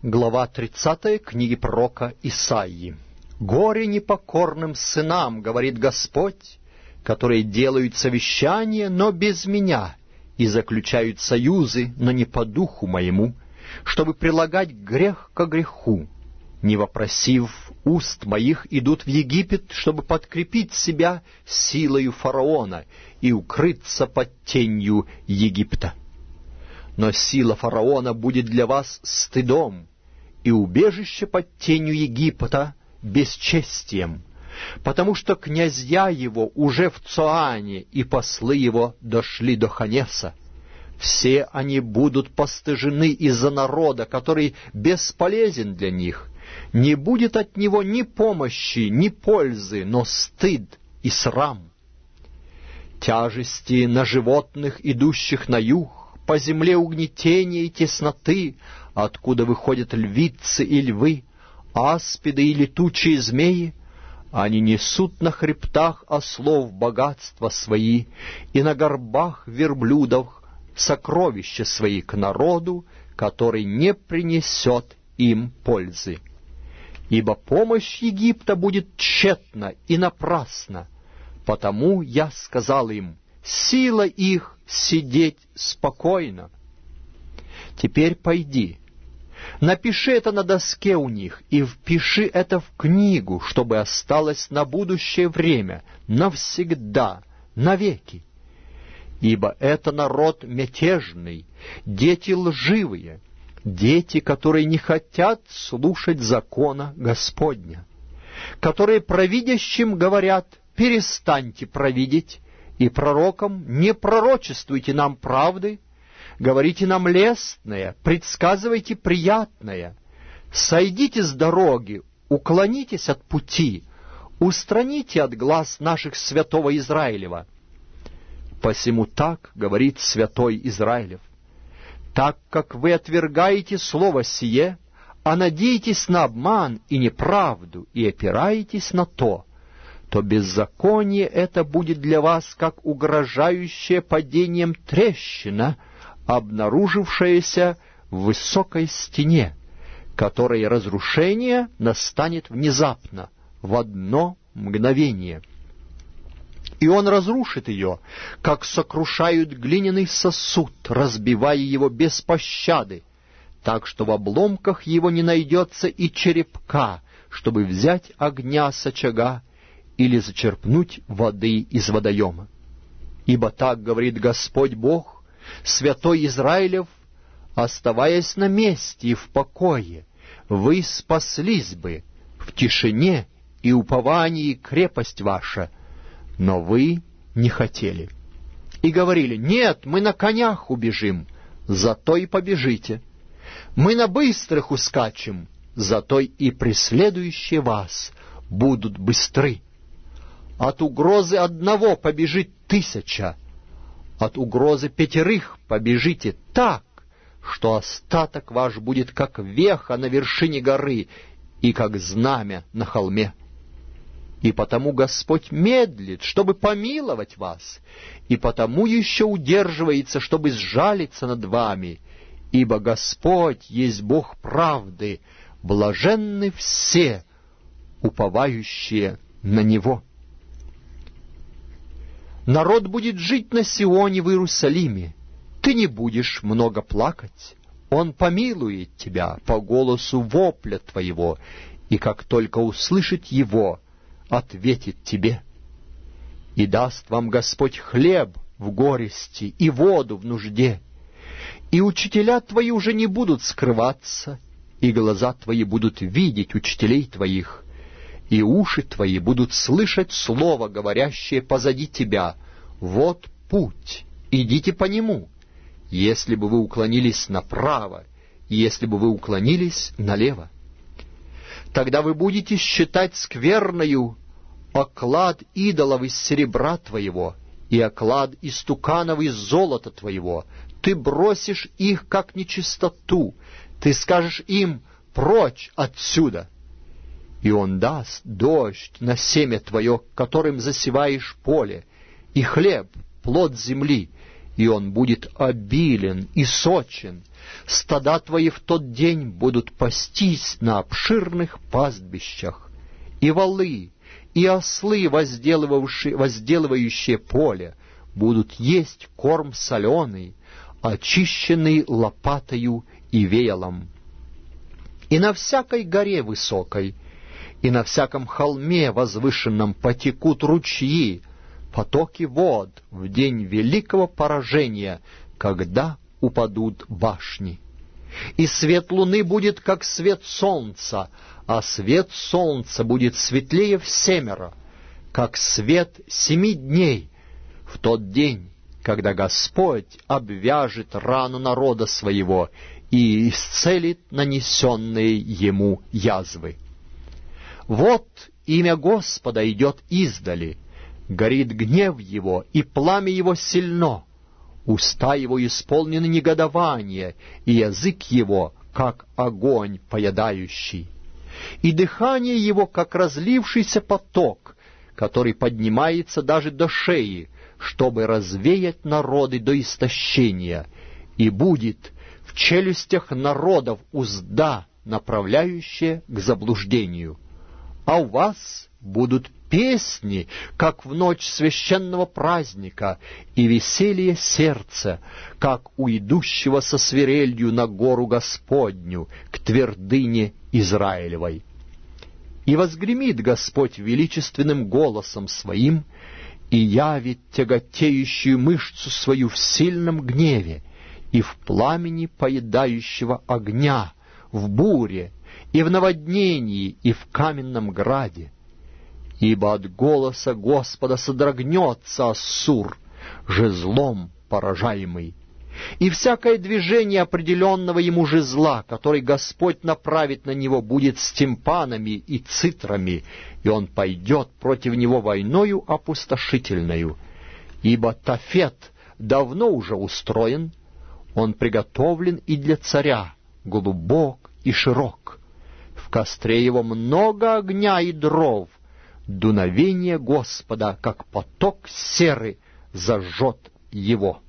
Глава 30 книги пророка Исаии. «Горе непокорным сынам, говорит Господь, которые делают совещания, но без меня, и заключают союзы, но не по духу моему, чтобы прилагать грех ко греху. Не вопросив уст моих, идут в Египет, чтобы подкрепить себя силою фараона и укрыться под тенью Египта. Но сила фараона будет для вас стыдом, и убежище под тенью Египта бесчестием, потому что князья его уже в Цоане, и послы его дошли до Ханеса. Все они будут постыжены из-за народа, который бесполезен для них. Не будет от него ни помощи, ни пользы, но стыд и срам. Тяжести на животных, идущих на юг, по земле угнетения и тесноты, откуда выходят львицы и львы, аспиды и летучие змеи. Они несут на хребтах ослов богатства свои, и на горбах верблюдов сокровища свои к народу, который не принесет им пользы. Ибо помощь Египта будет тщетна и напрасна, потому я сказал им: сила их сидеть спокойно. Теперь пойди, напиши это на доске у них, и впиши это в книгу, чтобы осталось на будущее время, навсегда, навеки. Ибо это народ мятежный, дети лживые, дети, которые не хотят слушать закона Господня, которые провидящим говорят: перестаньте провидеть, и пророкам: не пророчествуйте нам правды, говорите нам лестное, предсказывайте приятное. Сойдите с дороги, уклонитесь от пути, устраните от глаз наших святого Израилева. Посему так говорит святой Израилев: так как вы отвергаете слово сие, а надеетесь на обман и неправду, и опираетесь на то беззаконие это будет для вас, как угрожающая падением трещина, обнаружившаяся в высокой стене, которой разрушение настанет внезапно, в одно мгновение. И он разрушит ее, как сокрушают глиняный сосуд, разбивая его без пощады, так что в обломках его не найдется и черепка, чтобы взять огня с очага или зачерпнуть воды из водоема. Ибо так говорит Господь Бог, святой Израилев: оставаясь на месте и в покое, вы спаслись бы, в тишине и уповании крепость ваша, но вы не хотели. И говорили: нет, мы на конях убежим, зато и побежите. Мы на быстрых ускачем, зато и преследующие вас будут быстры. От угрозы одного побежит 1000, от угрозы 5 побежите так, что остаток ваш будет как веха на вершине горы и как знамя на холме. И потому Господь медлит, чтобы помиловать вас, и потому еще удерживается, чтобы сжалиться над вами, ибо Господь есть Бог правды, блаженны все, уповающие на Него. Народ будет жить на Сионе в Иерусалиме. Ты не будешь много плакать. Он помилует тебя по голосу вопля твоего, и как только услышит его, ответит тебе. И даст вам Господь хлеб в горести и воду в нужде. И учителя твои уже не будут скрываться, и глаза твои будут видеть учителей твоих, и уши твои будут слышать слово, говорящее позади тебя: вот путь, идите по нему, если бы вы уклонились направо, и если бы вы уклонились налево. Тогда вы будете считать скверною оклад идолов из серебра твоего и оклад истуканов из золота твоего. Ты бросишь их, как нечистоту, ты скажешь им: прочь отсюда. И он даст дождь на семя твое, которым засеваешь поле, и хлеб, плод земли, и он будет обилен и сочен. Стада твои в тот день будут пастись на обширных пастбищах, и волы, и ослы, возделывающие поле, будут есть корм соленый, очищенный лопатою и веялом. И на всякой горе высокой, и на всяком холме возвышенном потекут ручьи, потоки вод в день великого поражения, когда упадут башни. И свет луны будет, как свет солнца, а свет солнца будет светлее всемеро, как свет 7 дней, в тот день, когда Господь обвяжет рану народа своего и исцелит нанесенные ему язвы. Вот имя Господа идет издали, горит гнев его, и пламя его сильно, уста его исполнены негодования, и язык его, как огонь поедающий, и дыхание его, как разлившийся поток, который поднимается даже до шеи, чтобы развеять народы до истощения, и будет в челюстях народов узда, направляющая к заблуждению. А у вас будут песни, как в ночь священного праздника, и веселье сердца, как у идущего со свирелью на гору Господню, к твердыне Израилевой. И возгремит Господь величественным голосом своим, и явит тяготеющую мышцу свою в сильном гневе, и в пламени поедающего огня, в буре, и в наводнении, и в каменном граде. Ибо от голоса Господа содрогнется Ассур, жезлом поражаемый, и всякое движение определенного ему жезла, который Господь направит на него, будет с тимпанами и цитрами, и он пойдет против него войною опустошительною. Ибо Тофет давно уже устроен, он приготовлен и для царя, глубок и широк. В костре его много огня и дров, дуновение Господа, как поток серы, зажжет его.